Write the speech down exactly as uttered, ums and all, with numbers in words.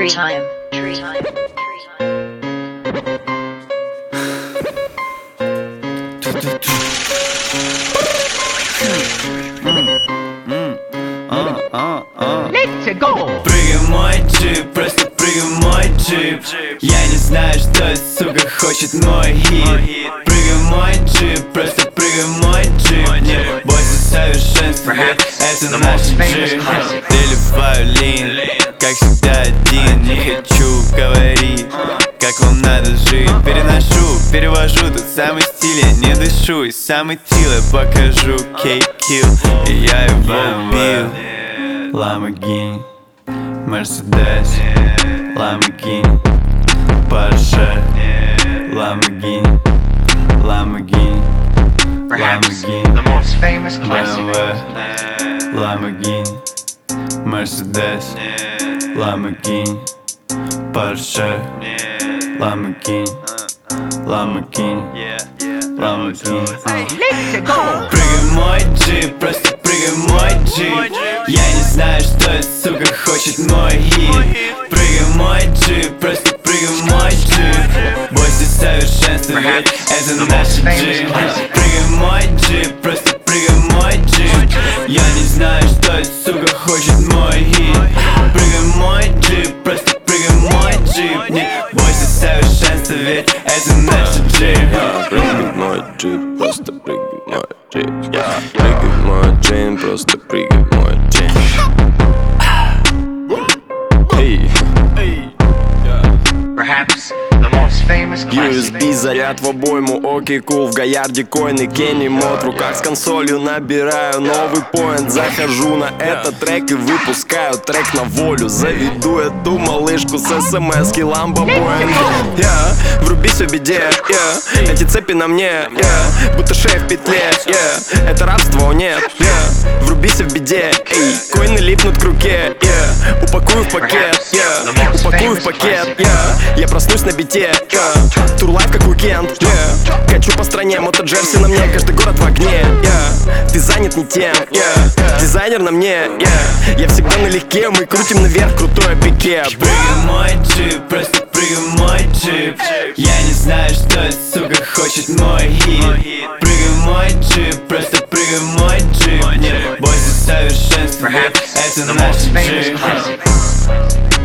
Tree time. Tree time. Tree time. Let's go! Прыгай мой джип, просто прыгай мой джип. Я не знаю, что сука хочет мой хит. Прыгай мой джип, просто прыгай мой джип. Не бойся совершенства, это наш джип. Переливаю лин, как всегда один. Не хочу говорить, как вам надо жить. Переношу, перевожу, тут самый стиль. Я не дышу, и самый тил я покажу. Кейк-килл, и я его убил. Lamborghini, Mercedes, Lamborghini, Porsche, Lamborghini, Lamborghini, Perhaps Lamborghini, the most famous classic. бэ эм вэ, Lamborghini, Mercedes, Lamborghini, Porsche, Lamborghini, Lamborghini, Lamborghini. Let's go! Прыгай мой джип, просто прыгай мой джип. Я не знаю, что сука хочет мой хит. Прыгай мой джип, просто прыгай мой джип. Бойся совершенства, ведь это наш джип. Прыгай мой джип, просто прыгай мой джип. Я не знаю, что сука хочет мой хит. Прыгай мой джип, просто прыгай мой джип. Не бойся совершенства, ведь это наш джип. Прыгай мой джип, просто прыгай мой джип. Прыгай мой джип, просто прыгай мой джип. Эй, Perhaps the most famous ю эс classic. би, заряд в обойму, окей, кул. В Гаярде коины, Кенни Мод. В руках с консолью набираю новый поинт. Захожу на этот трек и выпускаю трек на волю. Заведу эту малышку с смс-ки Ламбо Боинг. Yeah, врубись в беде, yeah. Эти цепи на мне, yeah. Будто шея в петле, yeah. Это рабство, о нет, yeah. Врубись в беде, эй. Коины липнут к руке, yeah. Упакую в пакет, yeah. Упакую в пакет, yeah. Я проснусь на бите, yeah. Турлайф как уикенд, yeah. Качу по стране, мото джерси на мне, каждый город в огне, yeah. Ты занят не тем, yeah. Дизайнер на мне, yeah. Я всегда налегке, мы крутим наверх крутое пике. Прыгай мой джип, просто прыгай мой джип. Я не знаю, что сука хочет мой хит. Прыгай мой джип, просто прыгай мой джип. Не бойся совершенства, это The наш most famous джип. classic.